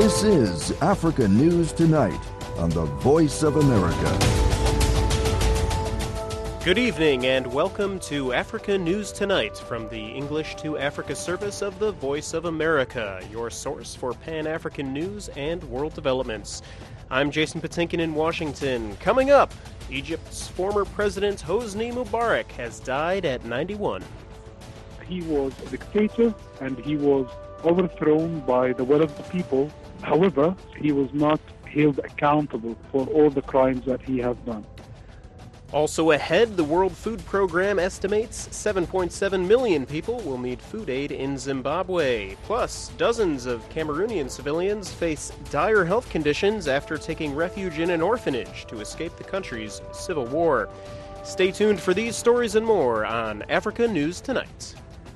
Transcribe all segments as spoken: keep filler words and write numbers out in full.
This is Africa News Tonight on the Voice of America. Good evening and welcome to Africa News Tonight from the English to Africa service of the Voice of America, your source for Pan-African news and world developments. I'm Jason Patinkin in Washington. Coming up, Egypt's former president Hosni Mubarak has died at ninety-one. He was a dictator and he was overthrown by the will of the people. However, he was not held accountable for all the crimes that he has done. Also ahead, the World Food Program estimates seven point seven million people will need food aid in Zimbabwe. Plus, dozens of Cameroonian civilians face dire health conditions after taking refuge in an orphanage to escape the country's civil war. Stay tuned for these stories and more on Africa News Tonight.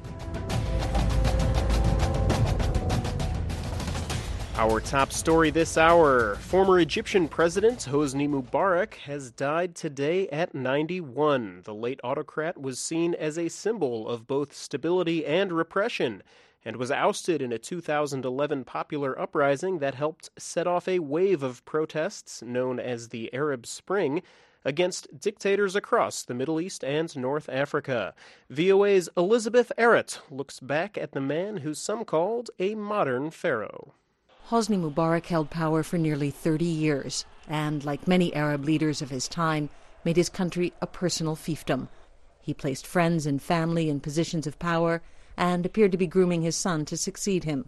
Our top story this hour, former Egyptian President Hosni Mubarak has died today at ninety-one. The late autocrat was seen as a symbol of both stability and repression and was ousted in a two thousand eleven popular uprising that helped set off a wave of protests known as the Arab Spring against dictators across the Middle East and North Africa. V O A's Elizabeth Arrett looks back at the man who some called a modern pharaoh. Hosni Mubarak held power for nearly thirty years and, like many Arab leaders of his time, made his country a personal fiefdom. He placed friends and family in positions of power and appeared to be grooming his son to succeed him.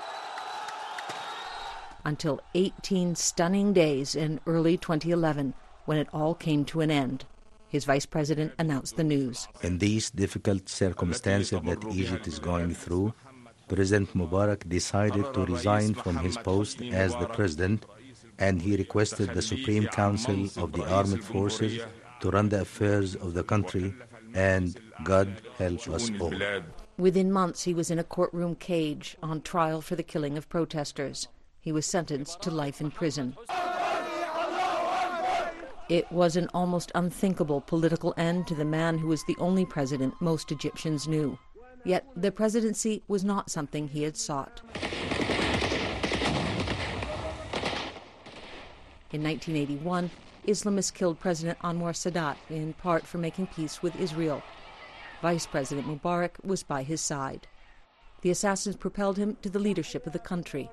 Until eighteen stunning days in early twenty eleven, when it all came to an end. His vice president announced the news. In these difficult circumstances that Egypt is going through, President Mubarak decided to resign from his post as the president, and he requested the Supreme Council of the Armed Forces to run the affairs of the country, and God help us all. Within months, he was in a courtroom cage on trial for the killing of protesters. He was sentenced to life in prison. It was an almost unthinkable political end to the man who was the only president most Egyptians knew. Yet the presidency was not something he had sought. In nineteen eighty-one, Islamists killed President Anwar Sadat, in part for making peace with Israel. Vice President Mubarak was by his side. The assassins propelled him to the leadership of the country.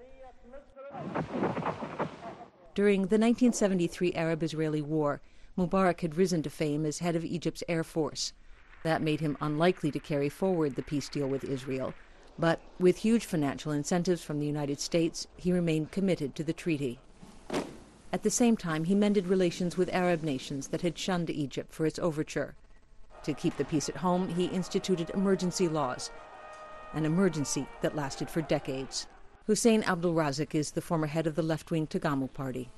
During the nineteen seventy-three Arab-Israeli War, Mubarak had risen to fame as head of Egypt's Air Force. That made him unlikely to carry forward the peace deal with Israel. But with huge financial incentives from the United States, he remained committed to the treaty. At the same time, he mended relations with Arab nations that had shunned Egypt for its overture. To keep the peace at home, he instituted emergency laws, an emergency that lasted for decades. Hussein Abdul Razak is the former head of the left-wing Tagamu party.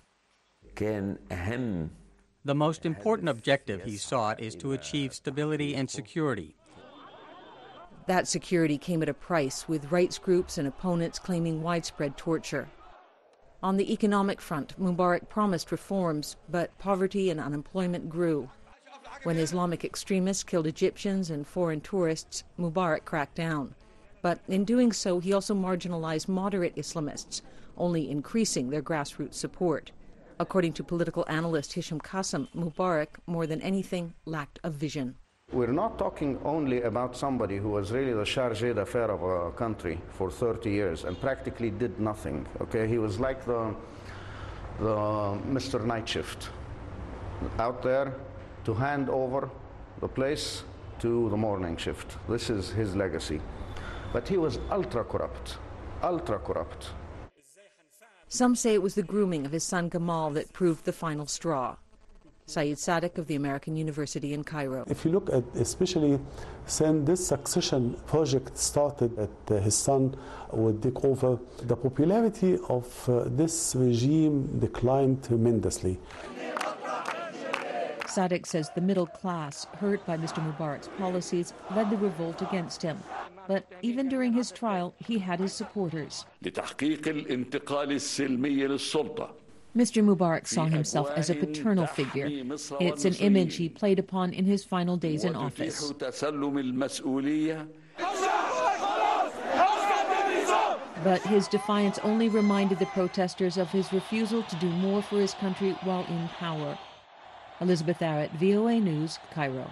The most important objective he sought is to achieve stability and security. That security came at a price, with rights groups and opponents claiming widespread torture. On the economic front, Mubarak promised reforms, but poverty and unemployment grew. When Islamic extremists killed Egyptians and foreign tourists, Mubarak cracked down. But in doing so, he also marginalized moderate Islamists, only increasing their grassroots support. According to political analyst Hisham Qasim, Mubarak, more than anything, lacked a vision. We're not talking only about somebody who was really the chargé d'affaires of a country for thirty years and practically did nothing. Okay, he was like the, the Mister Night Shift, out there to hand over the place to the morning shift. This is his legacy. But he was ultra corrupt, ultra corrupt. Some say it was the grooming of his son Gamal that proved the final straw. Saeed Sadiq of the American University in Cairo. If you look at especially since this succession project started at uh, his son would take over, the popularity of uh, this regime declined tremendously. Sadiq says the middle class, hurt by Mister Mubarak's policies, led the revolt against him. But even during his trial, he had his supporters. Mister Mubarak saw himself as a paternal figure. It's an image he played upon in his final days in office. But his defiance only reminded the protesters of his refusal to do more for his country while in power. Elizabeth Arrett, V O A News, Cairo.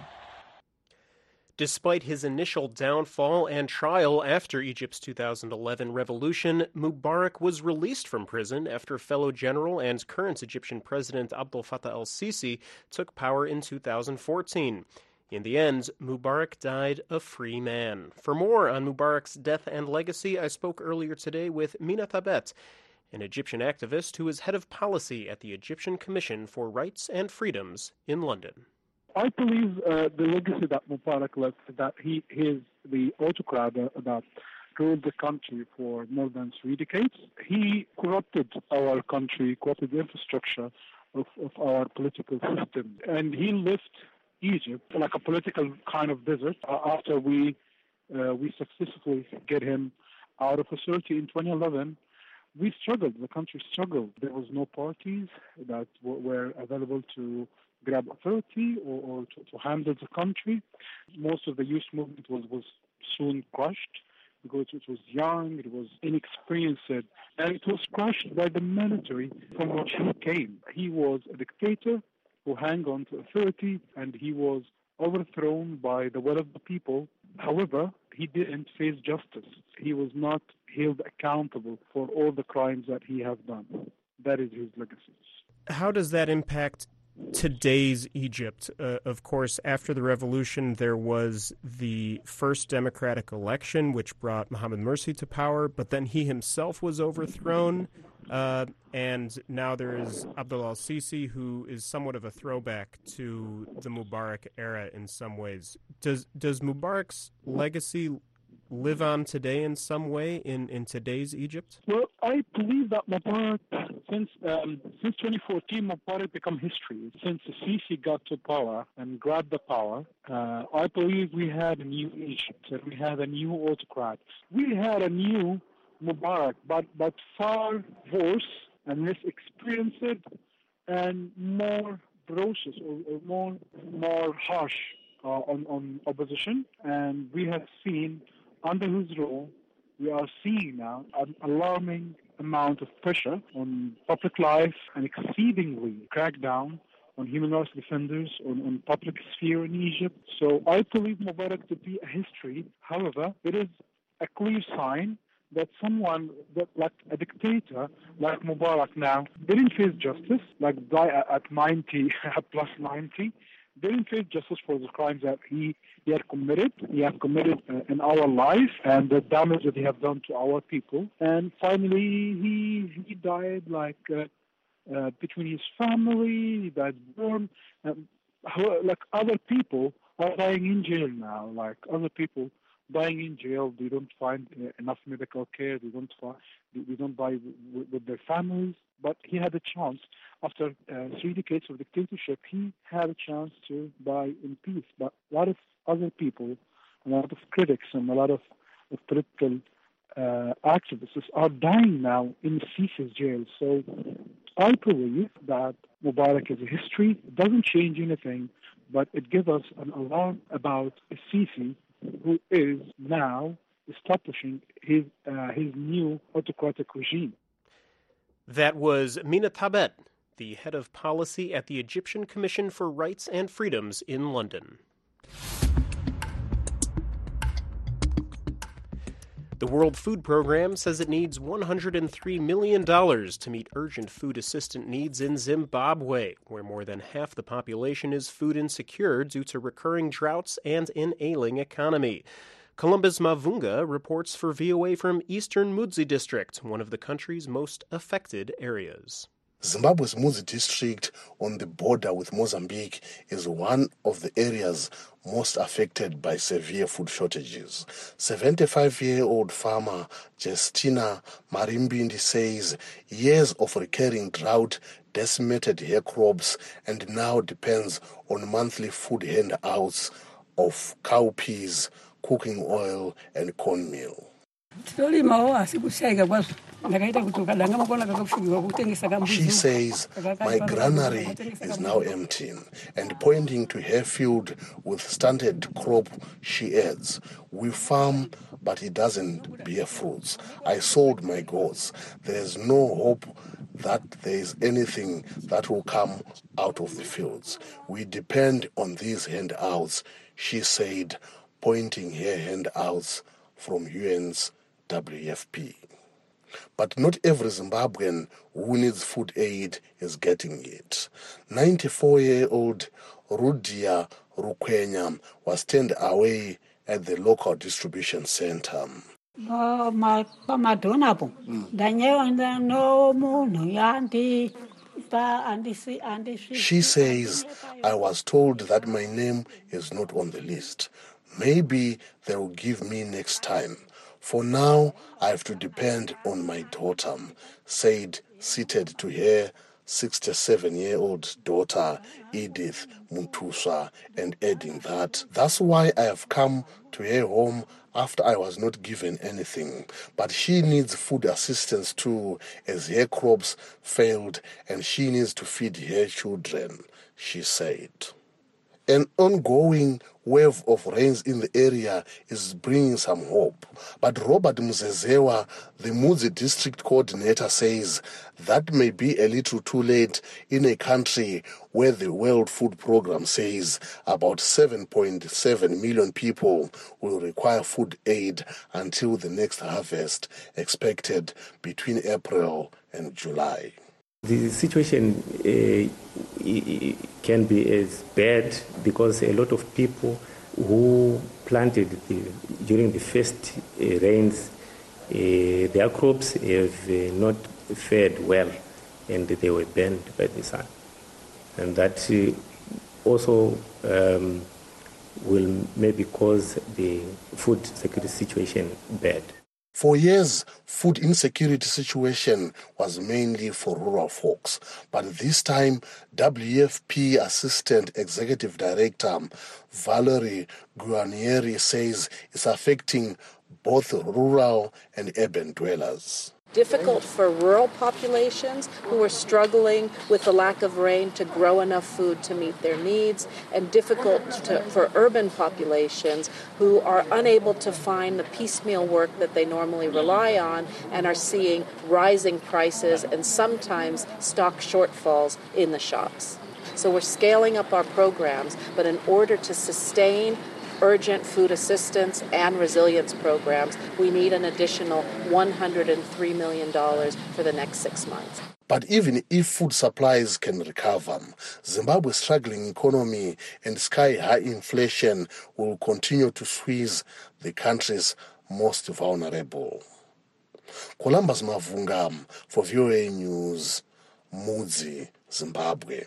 Despite his initial downfall and trial after Egypt's two thousand eleven revolution, Mubarak was released from prison after fellow general and current Egyptian President Abdel Fattah el-Sisi took power in two thousand fourteen. In the end, Mubarak died a free man. For more on Mubarak's death and legacy, I spoke earlier today with Mina Thabet, an Egyptian activist who is head of policy at the Egyptian Commission for Rights and Freedoms in London. I believe uh, the legacy that Mubarak left, that he is the autocrat that ruled the country for more than three decades. He corrupted our country, corrupted the infrastructure of, of our political system, and he left Egypt like a political kind of desert uh, after we uh, we successfully get him out of authority in twenty eleven. We struggled, the country struggled. There was no parties that w- were available to grab authority or, or to, to handle the country. Most of the youth movement was, was soon crushed because it was young, it was inexperienced, and it was crushed by the military from which he came. He was a dictator who hung on to authority, and he was overthrown by the will of the people. However, he didn't face justice. He was not held accountable for all the crimes that he has done. That is his legacy. How does that impact today's Egypt? Uh, of course, after the revolution, there was the first democratic election, which brought Mohamed Morsi to power, but then he himself was overthrown. Uh, and now there is Abdel el-Sisi, who is somewhat of a throwback to the Mubarak era in some ways. Does does Mubarak's legacy live on today in some way in, in today's Egypt? Well, I believe that Mubarak, since um, since twenty fourteen, Mubarak become history. Since the Sisi got to power and grabbed the power, uh, I believe we had a new Egypt, and we had a new autocrat. We had a new Mubarak, but but far worse and less experienced and more ferocious or, or more more harsh uh, on on opposition. And we have seen under his rule, we are seeing now an alarming amount of pressure on public life and exceedingly crackdown on human rights defenders, on, on public sphere in Egypt. So I believe Mubarak to be a history. However, it is a clear sign that someone that like a dictator like Mubarak now didn't face justice, like die at ninety plus ninety, didn't face justice for the crimes that he, he had committed. He had committed uh, in our life and the damage that he have done to our people. And finally, he he died like uh, uh, between his family. He died born. Um, like other people are dying in jail now. Like other people dying in jail, they don't find uh, enough medical care. They don't find, they don't die with, with their families. But he had a chance after uh, three decades of dictatorship. He had a chance to die in peace. But a lot of other people, a lot of critics, and a lot of, of political uh, activists are dying now in Sisi's jail. So I believe that Mubarak is a history. It doesn't change anything, but it gives us an alarm about a Sisi who is now establishing his uh, his new autocratic regime. That was Mina Thabet, the head of policy at the Egyptian Commission for Rights and Freedoms in London. The World Food Program says it needs one hundred three million dollars to meet urgent food assistance needs in Zimbabwe, where more than half the population is food insecure due to recurring droughts and an ailing economy. Columbus Mavunga reports for V O A from Eastern Mudzi District, one of the country's most affected areas. Zimbabwe's Mudzi district on the border with Mozambique is one of the areas most affected by severe food shortages. seventy-five-year-old farmer Justina Marimbindi says years of recurring drought decimated her crops and now depends on monthly food handouts of cowpeas, cooking oil, and cornmeal. She says, my granary is now empty, and pointing to her field with stunted crop, she adds, we farm, but it doesn't bear fruits. I sold my goats. There is no hope that there is anything that will come out of the fields. We depend on these handouts, she said, pointing her handouts from U N's W F P. But not every Zimbabwean who needs food aid is getting it. ninety-four-year-old Rudia Rukwenya was turned away at the local distribution center. She says, I was told that my name is not on the list. Maybe they will give me next time. For now, I have to depend on my daughter, said seated to her sixty-seven-year-old daughter, Edith Muntuswa, and adding that, that's why I have come to her home after I was not given anything. But she needs food assistance too, as her crops failed, and she needs to feed her children, she said. An ongoing wave of rains in the area is bringing some hope. But Robert Muzezewa, the Mudzi district coordinator, says that may be a little too late in a country where the World Food Programme says about seven point seven million people will require food aid until the next harvest, expected between April and July. The situation uh, can be as bad because a lot of people who planted the, during the first uh, rains, uh, their crops have uh, not fared well and they were burned by the sun. And that uh, also um, will maybe cause the food security situation bad. For years, food insecurity situation was mainly for rural folks. But this time, W F P Assistant Executive Director Valerie Guarnieri says it's affecting both rural and urban dwellers. Difficult for rural populations who are struggling with the lack of rain to grow enough food to meet their needs, and difficult to, for urban populations who are unable to find the piecemeal work that they normally rely on and are seeing rising prices and sometimes stock shortfalls in the shops. So we're scaling up our programs, but in order to sustain urgent food assistance and resilience programs, we need an additional one hundred three million dollars for the next six months. But even if food supplies can recover, Zimbabwe's struggling economy and sky-high inflation will continue to squeeze the country's most vulnerable. Columbus Mavunga for V O A News, Mudzi, Zimbabwe.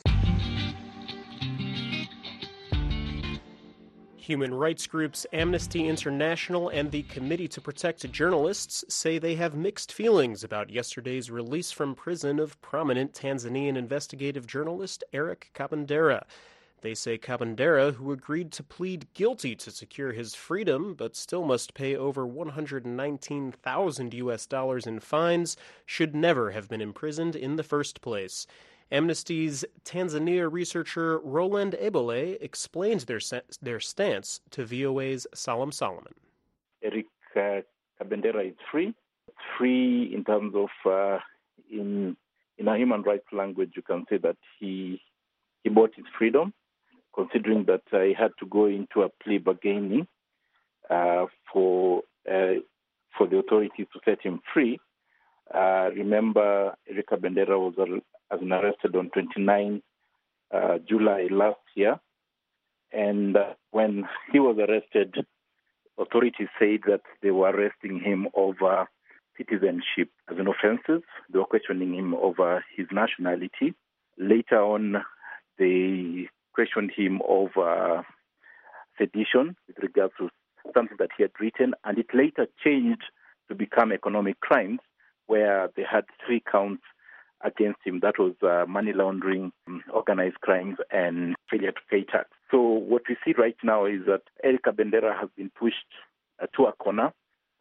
Human rights groups Amnesty International and the Committee to Protect Journalists say they have mixed feelings about yesterday's release from prison of prominent Tanzanian investigative journalist Eric Kabendera. They say Kabendera, who agreed to plead guilty to secure his freedom but still must pay over one hundred nineteen thousand U S dollars in fines, should never have been imprisoned in the first place. Amnesty's Tanzania researcher Roland Ebole explained their their stance to V O A's Salam Solomon. Eric uh, Kabendera is free. Free in terms of, uh, in in a human rights language, you can say that he he bought his freedom, considering that uh, he had to go into a plea bargaining uh, for uh, for the authorities to set him free. Uh, remember, Eric Kabendera was a has been arrested on the twenty-ninth of July last year. And uh, when he was arrested, authorities said that they were arresting him over citizenship as an offenses. They were questioning him over his nationality. Later on, they questioned him over sedition with regards to something that he had written. And it later changed to become economic crimes, where they had three counts against him. That was uh, money laundering, organized crimes, and failure to pay tax. So what we see right now is that Eric Kabendera has been pushed uh, to a corner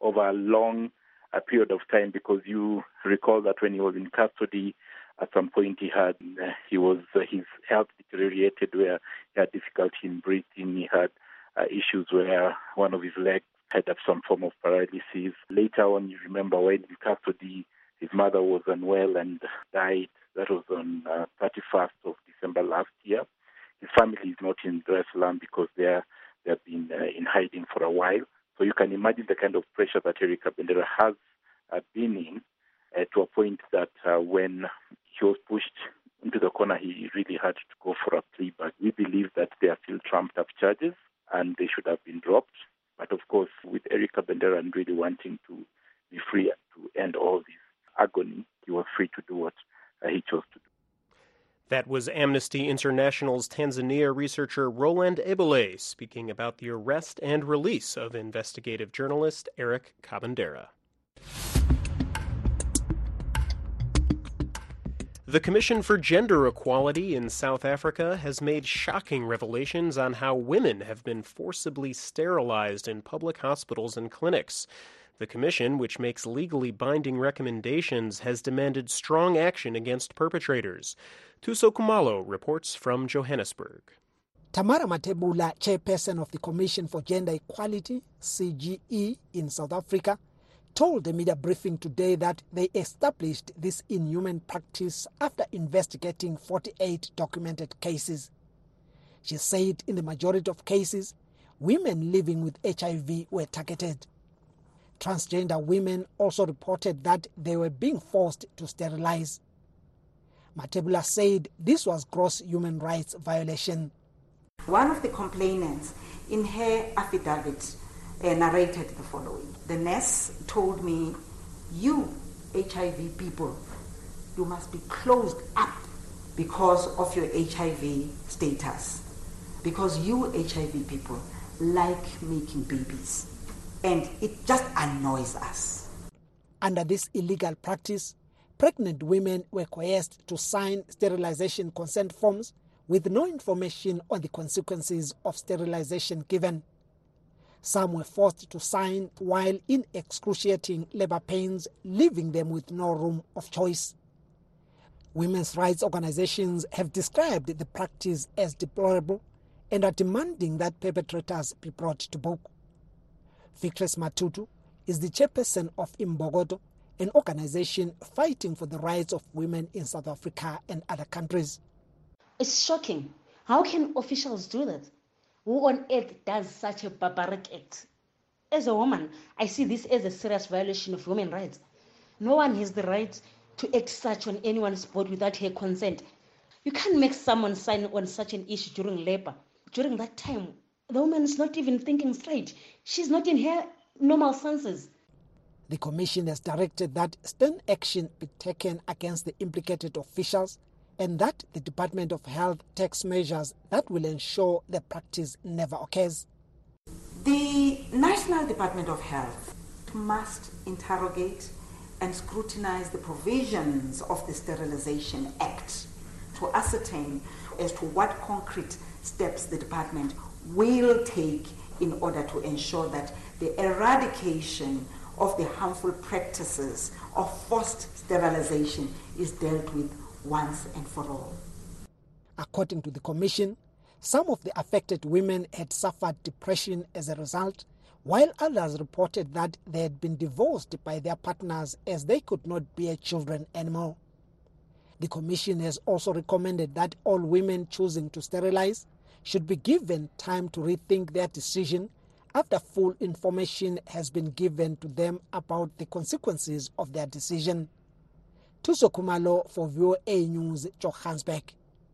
over a long a period of time, because you recall that when he was in custody, at some point he had uh, he was uh, his health deteriorated, where he had difficulty in breathing. He had uh, issues where one of his legs had some form of paralysis. Later on, you remember when in custody, his mother was unwell and died. That was on uh, thirty-first of December last year. His family is not in Dar es Salaam because they are they have been uh, in hiding for a while. So you can imagine the kind of pressure that Eric Kabendera has uh, been in, uh, to a point that uh, when he was pushed into the corner, he really had to go for a plea. But we believe that they are still trumped-up charges and they should have been dropped. But of course, with Eric Kabendera and really wanting to be free to end all this agony, he was free to do what uh, he chose to do. That was Amnesty International's Tanzania researcher Roland Ebele speaking about the arrest and release of investigative journalist Eric Kabendera. The Commission for Gender Equality in South Africa has made shocking revelations on how women have been forcibly sterilized in public hospitals and clinics. The Commission, which makes legally binding recommendations, has demanded strong action against perpetrators. Tuso Kumalo reports from Johannesburg. Tamara Matebula, chairperson of the Commission for Gender Equality, C G E, in South Africa, told the media briefing today that they established this inhuman practice after investigating forty-eight documented cases. She said in the majority of cases, women living with H I V were targeted. Transgender women also reported that they were being forced to sterilize. Matebula said this was gross human rights violation. One of the complainants in her affidavit uh, narrated the following. The nurse told me, you H I V people, you must be closed up because of your H I V status. Because you H I V people like making babies. And it just annoys us. Under this illegal practice, pregnant women were coerced to sign sterilization consent forms with no information on the consequences of sterilization given. Some were forced to sign while in excruciating labor pains, leaving them with no room of choice. Women's rights organizations have described the practice as deplorable and are demanding that perpetrators be brought to book. Victress Matutu is the chairperson of Imbogodo, an organization fighting for the rights of women in South Africa and other countries. It's shocking. How can officials do that? Who on earth does such a barbaric act? As a woman, I see this as a serious violation of women's rights. No one has the right to act such on anyone's body without her consent. You can't make someone sign on such an issue during labor. During that time, the woman is not even thinking straight. She's not in her normal senses. The Commission has directed that stern action be taken against the implicated officials and that the Department of Health takes measures that will ensure the practice never occurs. The National Department of Health must interrogate and scrutinize the provisions of the Sterilization Act to ascertain as to what concrete steps the department will take in order to ensure that the eradication of the harmful practices of forced sterilization is dealt with once and for all. According to the Commission, some of the affected women had suffered depression as a result, while others reported that they had been divorced by their partners as they could not bear children anymore. The Commission has also recommended that all women choosing to sterilize should be given time to rethink their decision after full information has been given to them about the consequences of their decision. Tuso Kumalo for V O A News, Johannesburg.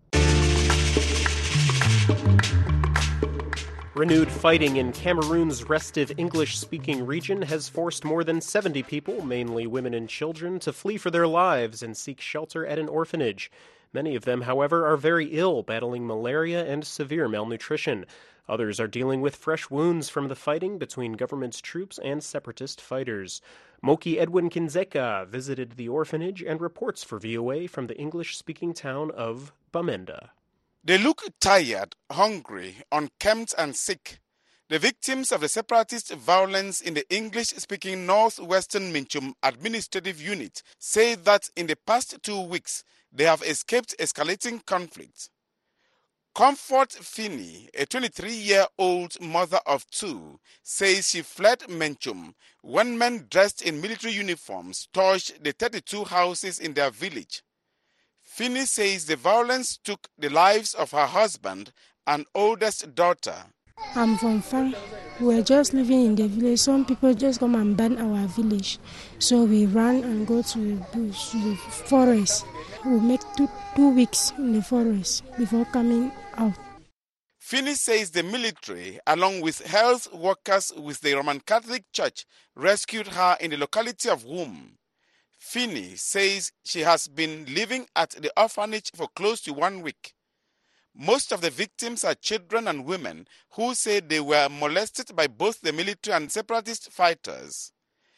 Renewed fighting in Cameroon's restive English-speaking region has forced more than seventy people, mainly women and children, to flee for their lives and seek shelter at an orphanage. Many of them, however, are very ill, battling malaria and severe malnutrition. Others are dealing with fresh wounds from the fighting between government's troops and separatist fighters. Moki Edwin Kinzeka visited the orphanage and reports for V O A from the English-speaking town of Bamenda. They look tired, hungry, unkempt and sick. The victims of the separatist violence in the English-speaking northwestern Minchum administrative unit say that in the past two weeks they have escaped escalating conflict. Comfort Finney, a twenty-three-year-old mother of two, says she fled Minchum when men dressed in military uniforms torched the thirty-two houses in their village. Finney says the violence took the lives of her husband and oldest daughter. I'm from Far. We're just living in the village. Some people just come and burn our village. So we run and go to the bush, to the forest. We make two, two weeks in the forest before coming out. Finney says the military, along with health workers with the Roman Catholic Church, rescued her in the locality of Womb. Finney says she has been living at the orphanage for close to one week. Most of the victims are children and women who say they were molested by both the military and separatist fighters.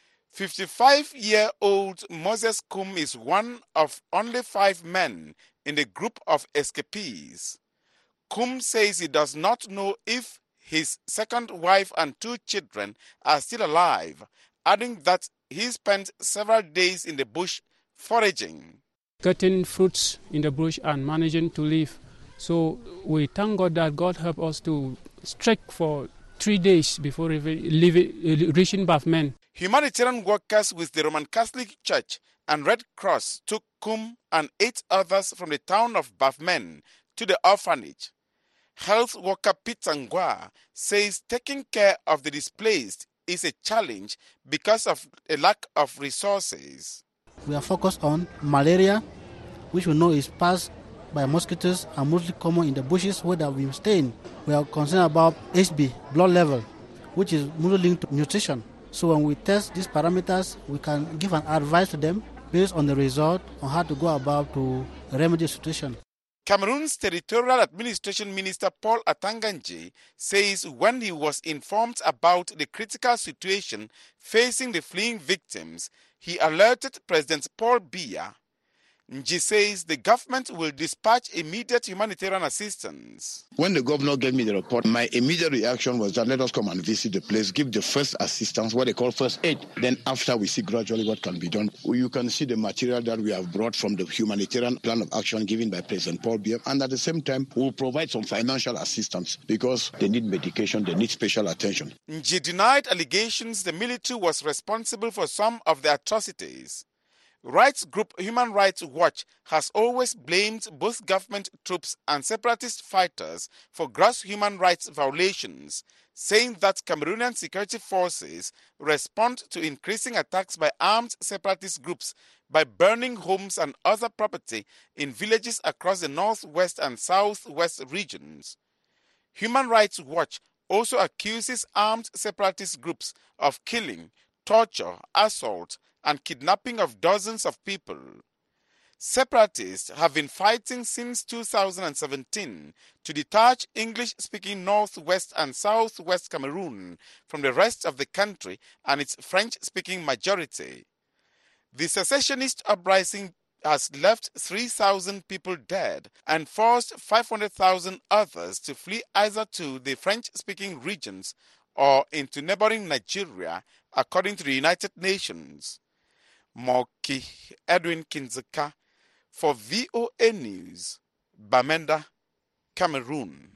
fifty-five-year-old Moses Kum is one of only five men in the group of escapees. Kum says he does not know if his second wife and two children are still alive, adding that he spent several days in the bush foraging. Cutting fruits in the bush and managing to live. So we thank God that God helped us to trek for three days before reaching Bafmen. Humanitarian workers with the Roman Catholic Church and Red Cross took Kum and eight others from the town of Bafmen to the orphanage. Health worker Peter Ngwa says taking care of the displaced is a challenge because of a lack of resources. We are focused on malaria, which we know is passed by mosquitoes and mostly common in the bushes where we are staying. We are concerned about H B, blood level, which is mostly linked to nutrition. So when we test these parameters, we can give an advice to them based on the result on how to go about to remedy the situation. Cameroon's Territorial Administration Minister Paul Atanganji says when he was informed about the critical situation facing the fleeing victims, he alerted President Paul Biya. Nji says the government will dispatch immediate humanitarian assistance. When the governor gave me the report, my immediate reaction was that let us come and visit the place, give the first assistance, what they call first aid. Then after we see gradually what can be done. You can see the material that we have brought from the humanitarian plan of action given by President Paul Biya. And at the same time, we'll provide some financial assistance because they need medication, they need special attention. Nji denied allegations the military was responsible for some of the atrocities. Rights group Human Rights Watch has always blamed both government troops and separatist fighters for gross human rights violations, saying that Cameroonian security forces respond to increasing attacks by armed separatist groups by burning homes and other property in villages across the northwest and southwest regions. Human Rights Watch also accuses armed separatist groups of killing, torture, assault, and kidnapping of dozens of people. Separatists have been fighting since two thousand seventeen to detach English-speaking northwest and southwest Cameroon from the rest of the country and its French-speaking majority. The secessionist uprising has left three thousand people dead and forced five hundred thousand others to flee either to the French-speaking regions or into neighboring Nigeria, according to the United Nations. Moki Edwin Kinzeka for V O A News, Bamenda, Cameroon.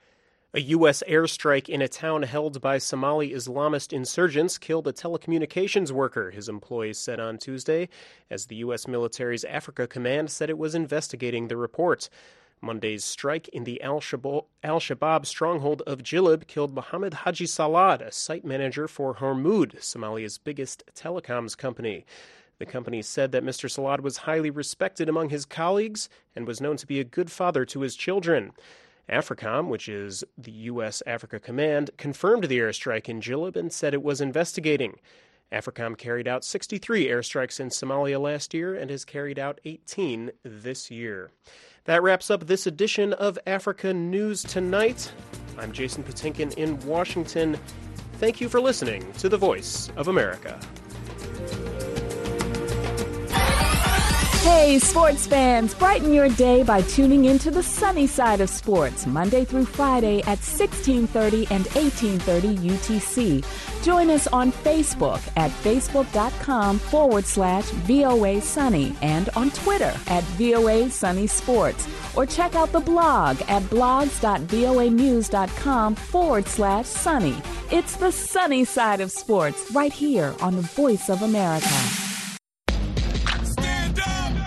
A U S airstrike in a town held by Somali Islamist insurgents killed a telecommunications worker, his employees said on Tuesday, as the U S military's Africa Command said it was investigating the report. Monday's strike in the Al-Shabaab stronghold of Jilib killed Mohammed Haji Salad, a site manager for Hormud, Somalia's biggest telecoms company. The company said that Mister Salad was highly respected among his colleagues and was known to be a good father to his children. AFRICOM, which is the U S Africa Command, confirmed the airstrike in Jilib and said it was investigating. AFRICOM carried out sixty-three airstrikes in Somalia last year and has carried out eighteen this year. That wraps up this edition of Africa News Tonight. I'm Jason Patinkin in Washington. Thank you for listening to the Voice of America. Hey, sports fans, brighten your day by tuning into the sunny side of sports, Monday through Friday at sixteen thirty and eighteen thirty U T C. Join us on Facebook at facebook.com forward slash VOA Sunny and on Twitter at VOA Sunny Sports. Or check out the blog at blogs.voanews.com forward slash sunny. It's the sunny side of sports right here on the Voice of America.